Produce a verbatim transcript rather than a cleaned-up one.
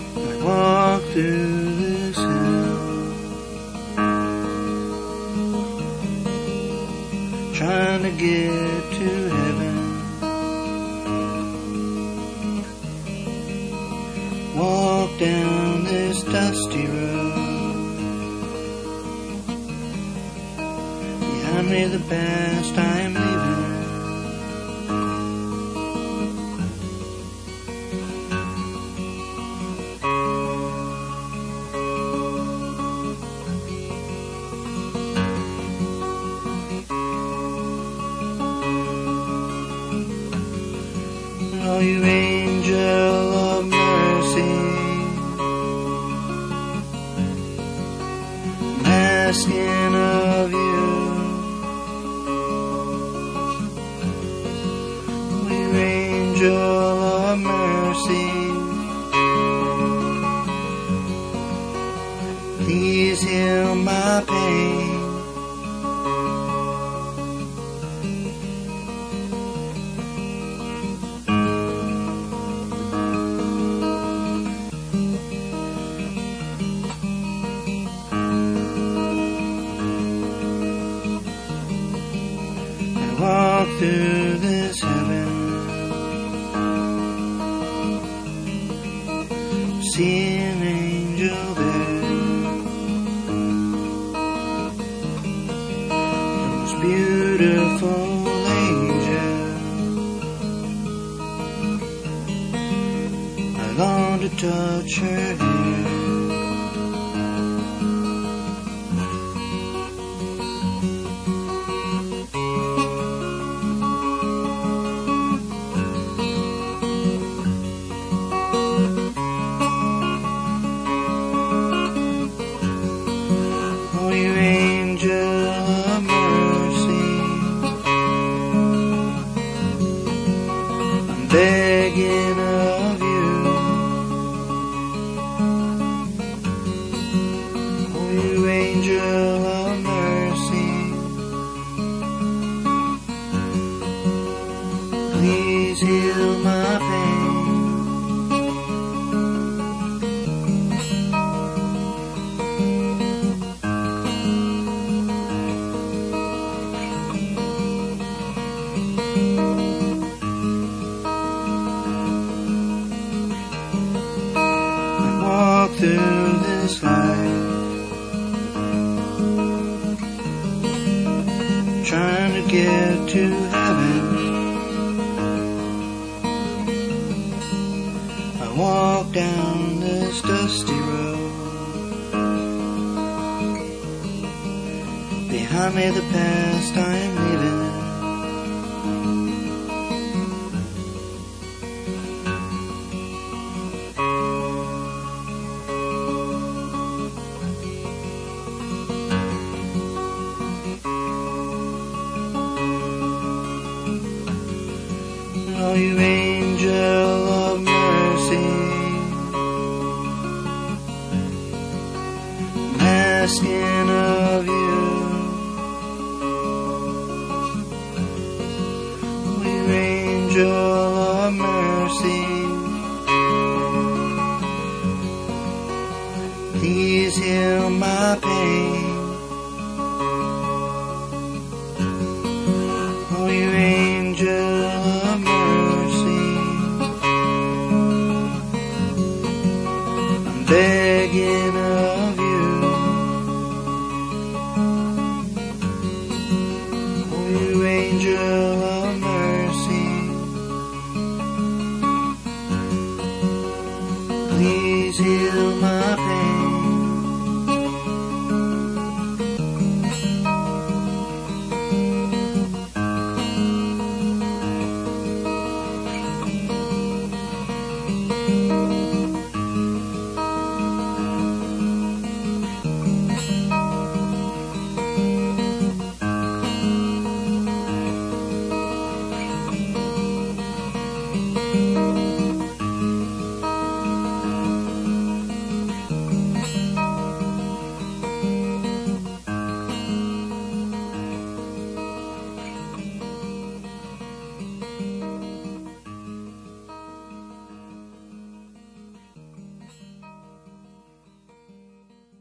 I walk through this hell, trying to get to heaven. Walk down this dusty road, behind me the past I am leaving. Oh, you angel of mercy, I'm asking of you. Oh, you angel of mercy, please heal my pain. Walk through this heaven, see an angel there, the most beautiful angel. I long to touch her hair. Oh, you angel of mercy, I'm begging of you. Oh, you angel of mercy, please heal my pain. Walk through this life, trying to get to heaven. I walk down this dusty road, behind me the past I am leaving. Oh, you angel of mercy, I'm asking of you. Oh, you angel of mercy, please heal my pain. Oh, you angel of mercy, I'm begging of you. Oh, you angel of mercy, please heal